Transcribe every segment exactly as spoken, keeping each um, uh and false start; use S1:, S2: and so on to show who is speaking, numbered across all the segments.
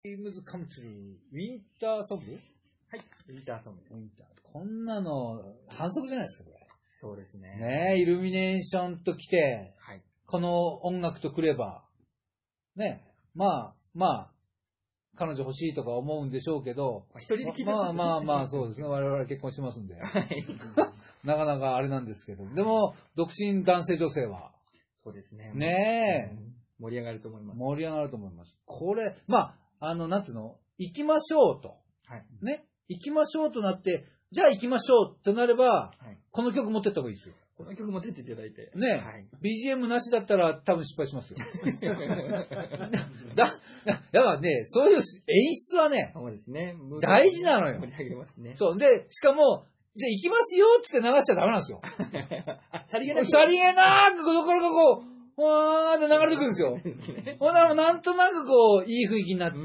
S1: Dreams Come True ウィンターソング。
S2: はい。ウィンターソング。
S1: ウィンター。こんなの、反則じゃないですか、これ。
S2: そうですね。
S1: ねえ、イルミネーションと来て、
S2: はい。
S1: この音楽と来れば、ねえ、まあ、まあ、彼女欲しいとか思うんでしょうけど、
S2: 一人で聞いて
S1: まあまあまあ、そうですね。我々結婚してますんで。なかなかあれなんですけど。でも、独身男性女性は。
S2: そうですね。
S1: ねえ、
S2: うん。盛り上がると思います。
S1: 盛り上がると思います。これ、まあ、あの、なんつうの、行きましょうと。
S2: はい。
S1: ね。行きましょうとなって、じゃあ行きましょうってなれば、
S2: はい。
S1: この曲持ってった方がいいですよ。
S2: この曲も出ていただいて。
S1: ねえ、
S2: はい。
S1: ビージーエム なしだったら多分失敗しますよ。だ、だからね、そういう演出はね、
S2: そうですね。
S1: 大事なのよ。
S2: 盛り上げますね。
S1: そう。で、しかも、じゃあ行きますよって流しちゃダメなんですよ。
S2: あ、さりげなく。
S1: さりげなーく、どこからかこう、わーって流れてくるんですよ。ほんならなんとなくこう、いい雰囲気になって、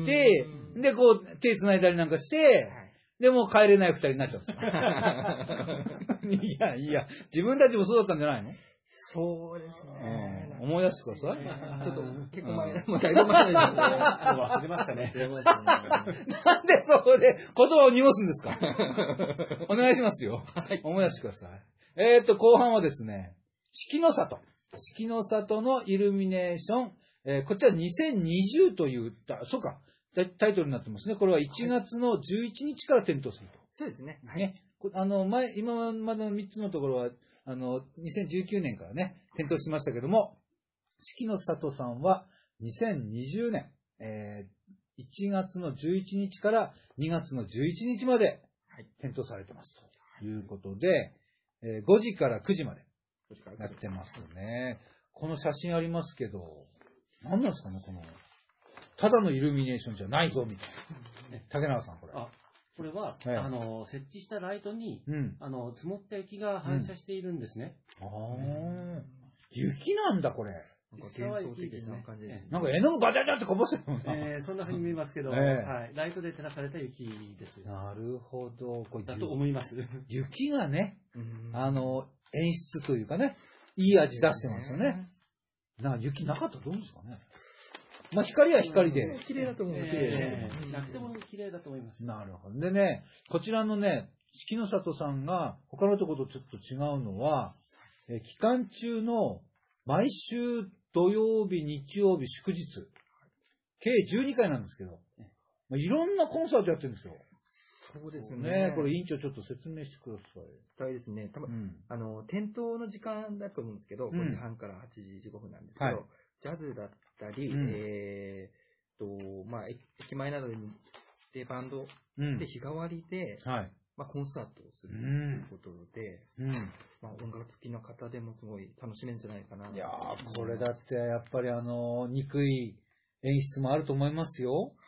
S1: で、こう、手繋いだりなんかして、でも帰れない二人になっちゃうんですよ。いやいや、自分たちもそうだったんじゃないの？
S2: そうですね。
S1: うん、思い出してください。
S2: ちょっと結構前、もうだいぶ前ですね。
S3: 忘れましたね。
S2: 忘れましたね。
S1: なんでそこで言葉を濁すんですか？お願いしますよ。思い出してください。えーっと、後半はですね、四季の里。四季の里のイルミネーション。えーこちらにせんにじゅうという、そうか、タイトルになってますね。これはいちがつのじゅういちにちから点灯すると。
S2: そうですね。
S1: ね。あの、前、今までのみっつのところは、あの、にせんじゅうきゅうねんからね、点灯しましたけども、四季の里さんはにせんにじゅうねん、えー、いちがつのじゅういちにちからにがつのじゅういちにちまで点灯されてますということで、えー、ごじからくじまでやってますね。この写真ありますけど、何なんですかね、この、ただのイルミネーションじゃないぞ、みたいな。竹中さん、これ。
S3: あ、これは、
S1: ええ、
S3: あの、設置したライトに、
S1: うん、
S3: あの、積もった雪が反射しているんですね。
S1: うん、ああ、雪なんだ、これ。
S2: 幻想的な感じですね。
S1: なんか絵の具バタバタってこぼしてるもんな。
S3: えー、そんな風に見えますけど、
S1: ええ、
S3: はい、ライトで照らされた雪です。
S1: なるほど。これ
S3: だと思います。
S1: 雪がね、あの、演出というかね、いい味出してますよね。な、雪なかったらどうですかね。まあ、光は光で。
S2: 綺麗だと思う。綺麗
S3: ね。なくても綺麗だと思います。
S1: なるほど。でね、こちらのね、四季の里さんが、他のところとちょっと違うのは、え期間中の毎週土曜日、日曜日、祝日、計じゅうにかいなんですけど、まあ、いろんなコンサートやってるんですよ。
S2: そうですね。
S1: ね、これ委員長ちょっと説明してください。
S2: そうですね。多分、
S1: うん、
S2: あの、点灯の時間だと思うんですけど、
S1: うん、
S2: ごじはんからはちじじゅうごふんなんですけど、はい、ジャズだったり、うん、えーと、まあ、駅前などでバンドで日替わりで、うん、はい、まあ、コンサートをするということで、うん、まあ、音楽好きの方でもすごい楽しめるんじゃないかな。
S1: いやー、これだってやっぱりあの、憎い演出もあると思いますよ。はい、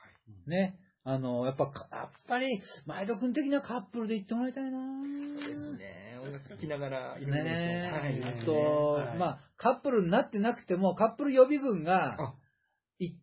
S1: ね。あの、やっぱ、やっぱり、前田君的なカップルで行ってもらいたいな。
S2: そうですね。音楽聴きながら、
S1: ねえ。
S2: はい、
S1: あと、はい、まあ、カップルになってなくても、カップル予備軍が行って、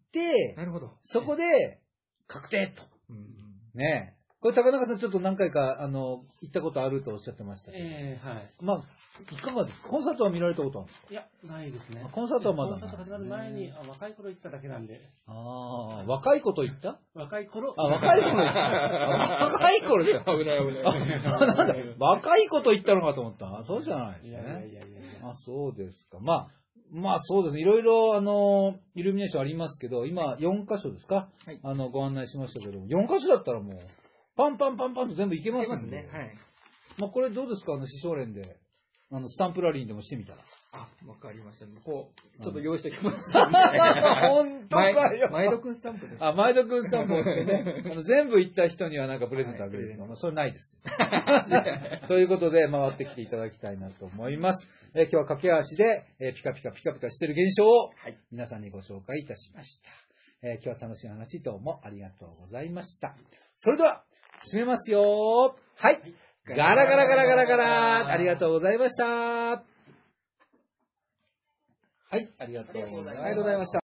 S2: なるほど。
S1: そこで、確定と。うん、ねえ。これ、高中さんちょっと何回か、あの、行ったことあるとおっしゃってましたけど。
S3: ええー、はい。
S1: まあ、いかがですか？コンサートは見られたことあるんですか？
S3: いや、ないですね。
S1: コンサートはまだない。
S3: コンサート始まる前に、あ、若い頃行っただけなんで。
S1: ああ、若いこと言った
S3: 若い頃。
S1: あ、若い頃言った。若い頃言った。危ない危ない。あ、なんだ、若いこと言ったのかと思った。そうじゃないですね。いやいやいやいや。あ、そうですか。まあ、まあそうですね。いろいろ、あの、イルミネーションありますけど、今よんかしょですか？はい。あの、ご案内しましたけど、よんかしょだったらもう、パンパンパンパンと全部いけますんで。いけますね。はい。まあこれどうですか？あの、師匠連で。あの、スタンプラリーでもしてみたら。
S2: あ、わかりました。こう、ちょっと用意しておきます。
S1: 本当かよ。
S2: 前戸くんスタンプです。
S1: あ、前戸くんスタンプをしてね。あの全部行った人にはなんかプレゼントあげるんですけど、まあ、それないです。ということで、回ってきていただきたいなと思います。えー、今日は駆け足で、えー、ピカピカピカピカしてる現象を、皆さんにご紹介いたしました。えー、今日は楽しい話どうもありがとうございました。それでは、締めますよ。はい。ガラガラガラガラガラ。ありがとうございました。はい、ありがとうございました。